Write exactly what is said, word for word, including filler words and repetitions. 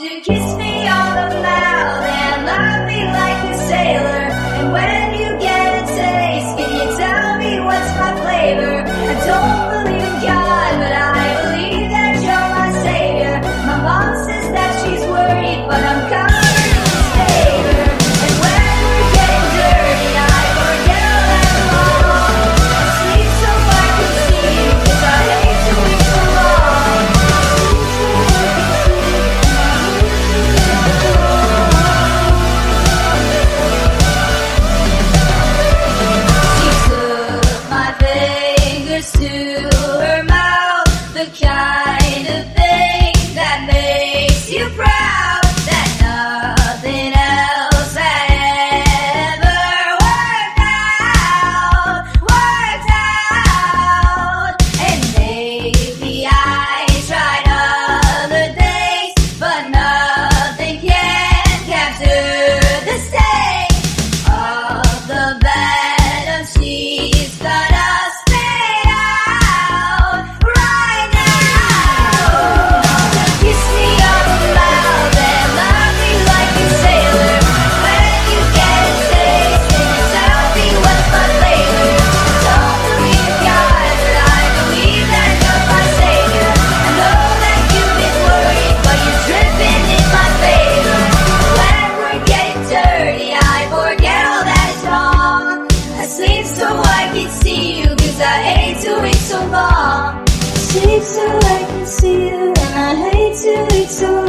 to kiss me on the mouth and love me like a sailor. And when you get a taste, can you tell me what's my flavor? I don't believe in God, but I believe that you're my savior. My mom says that she's worried, but I'm covered in favor. And when we're getting dirty, I forget all that long. I sleep so I can see you, 'cause I hate to be so long. She took my fingers to her mouth, the kind of thing that makes you proud, that nothing else had ever worked out, worked out. And maybe I tried other things, but nothing can capture the sting of the venom she's gonna spit out right now. Kiss me on the mouth and love me like a sailor. When you get a taste, can you tell me what's my flavor? I don't believe in God, but I believe that you're my savior. I know that you've been worried, but you're dripping in my favor. When we're getting dirty, I forget all that is wrong. I sleep so I can see you, 'cause I hate to wait so long. I sleep so I can see you, and I hate to wait so long.